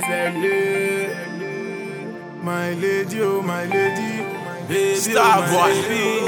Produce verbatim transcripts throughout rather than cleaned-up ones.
My lady, oh my lady, baby, Star oh boy.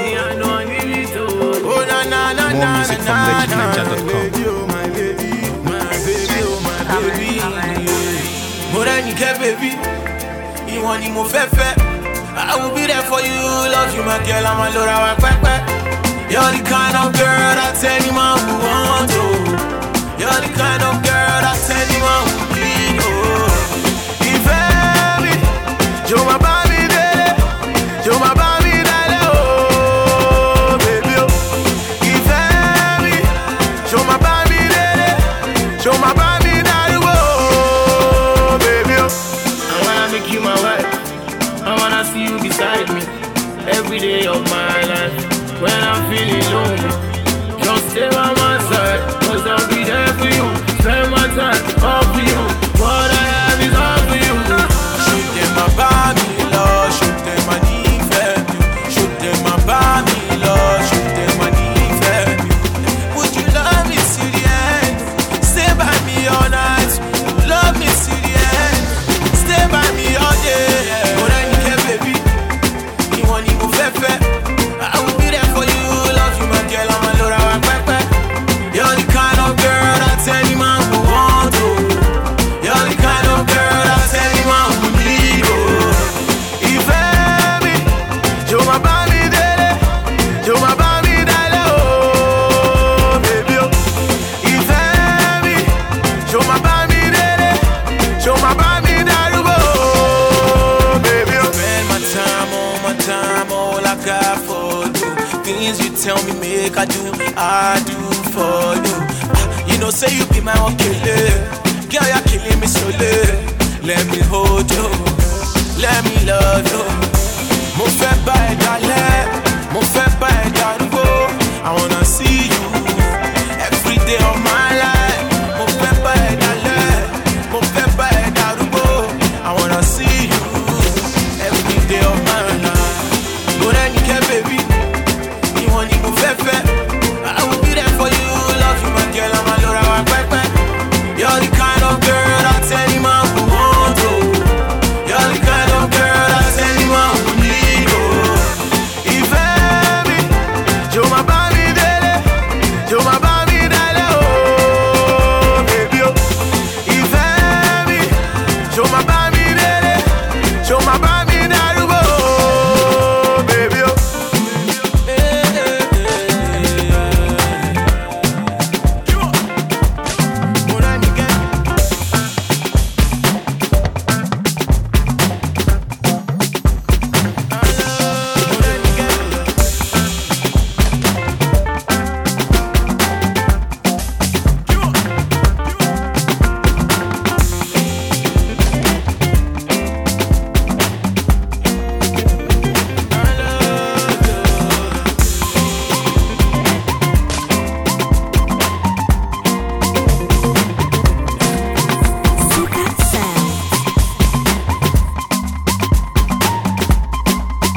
Oh na na na More na music from na legit ninja dot com. lady, oh my lady, my baby, oh my baby. More than you care, baby. You want you move fefe. I will be there for you. Love you, my girl. I'm a Laura Wakwe. You're the kind of girl that any man who want to. You're the kind of girl that any man who need. Oh, if baby, you're my baby, daddy. You're my baby, daddy. Oh, baby, oh. If baby, you're my baby, daddy. You're my baby, daddy. Oh, baby, oh. I wanna make you my wife. I wanna see you beside me every day of my life. When I'm feeling lonely, just stay by my side, cause I'll be there for you. Spend my time all for you. What I have is all for you. Shoot them my baby, Lord. Shoot them my knee fair. Shoot them my baby, Lord. Shoot them my knee fair. Would you love me to the end? Stay by me all night. Love me to the end. Stay by me all day. More than you care, baby. You want you move fair. I will be there for you. Love you, my girl. I'm a Laura Wakwe. You're the kind of girl that any man who want to. You're the kind of girl that any man who need. Oh, if baby, you're my baby, daddy. You're my baby, daddy. Oh, baby, oh. If baby, you're my baby, daddy. You're my baby, daddy. Oh, baby, oh. Spend my time, all my time, all I got for you. Things you tell me make I do, I do for you. Ah, you know, say you be my one killer. Girl, you're killing me slowly. Let me hold you, let me love you. Mo fẹ́ bá ẹ dalẹ̀, mo fẹ́ bá ẹ darúgbó. I wanna see you every day of my life. Mo fẹ́ bá ẹ dalẹ̀, mo fẹ́ bá ẹ darúgbó. I wanna see you every day of my life. Go then you care, baby. You want you move fefe. I will be there for you. Love you, my girl. I'm a Laura Wakwe. You're the kind of girl that any man who want to. You're the kind of girl that any man who need. Oh, if baby, you're my baby, daddy. You're my baby, daddy. Oh, baby, oh. If baby, you're my baby, daddy. You're my baby, daddy. Oh, baby, oh.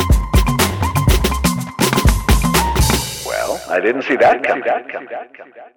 I didn't see that coming.